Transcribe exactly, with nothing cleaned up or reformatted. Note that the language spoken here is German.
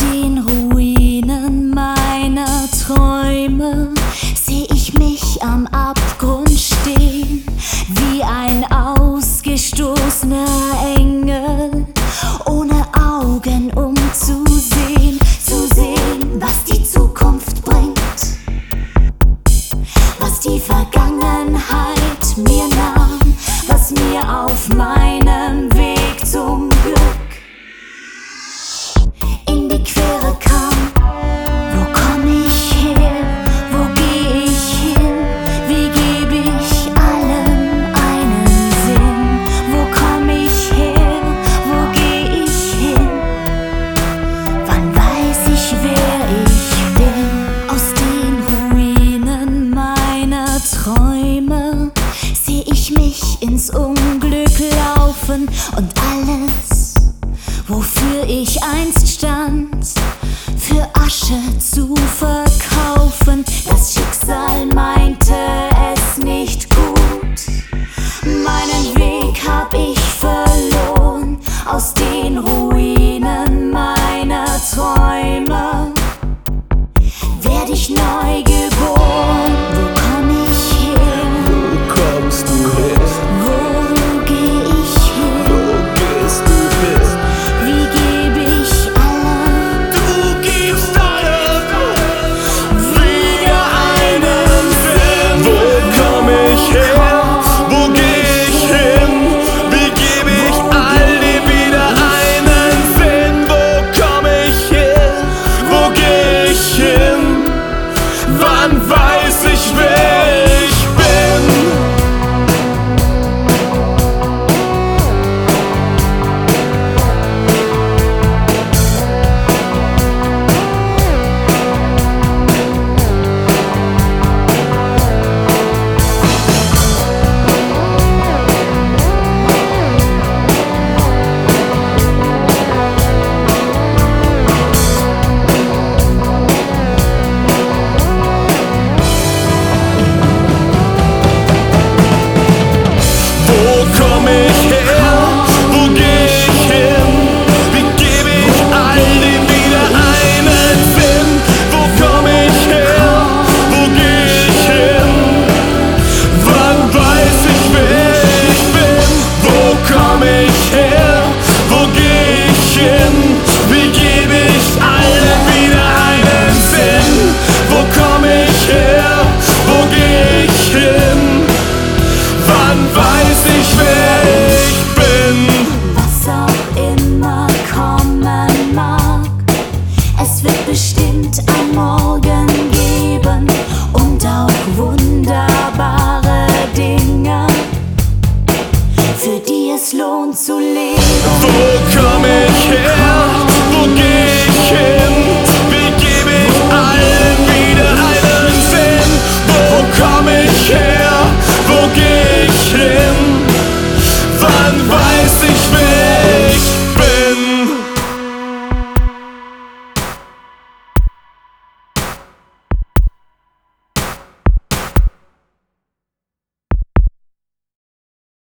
den Ruinen meiner Träume seh ich mich am Abgrund stehen, wie ein ausgestoßener Engel, ohne Augen um zu sehen, zu sehen, was die Zukunft bringt, was die Vergangenheit mir nahm, was mir auf meinem Weg zum Glück in die Quere kam. Wo komm ich her? Wo geh ich hin? Wie geb ich allem einen Sinn? Wo komm ich her? Wo geh ich hin? Wann weiß ich, wer ich bin? Aus den Ruinen meiner Träume seh ich mich ins Unglück laufen und alles, wofür ich einst stand, für Asche zu verkaufen. Das Schicksal meinte es nicht gut, meinen Weg hab ich verloren. Aus den Ruinen meiner Träume werd ich neu geboren. Wo komm ich her? Wo kommst du her? Wo geh ich hin? Wo gehst du hin? Wie geb ich allem Du gibst allem wieder einen Sinn. Wo komm ich her? Wo geh ich hin? Wie geb ich all dem wieder einen Sinn? Wo komm ich her? Wo geh ich hin? Wann weiß ich, wer ich bin? Wo komm ich her? Wo geh ich hin? Wie geb ich all dem wieder einen Sinn? Wo komm ich her? Wo geh ich hin? Wann weiß ich, wer ich bin? Wo komm ich her? Wo geh ich hin? Wie geb ich allem wieder einen Sinn? Wo komm ich her? Wo geh ich hin? Wann weiß ich, wer ich bin? was auch immer kommen mag. Es wird bestimmt ein Morgen geben und auch wunderbare Dinge, für die es lohnt zu leben. Wo komm ich her? Wo geh ich hin? Wie geb ich allen wieder einen Sinn? Wo komm ich her? Wo geh ich hin? Wann weiß ich,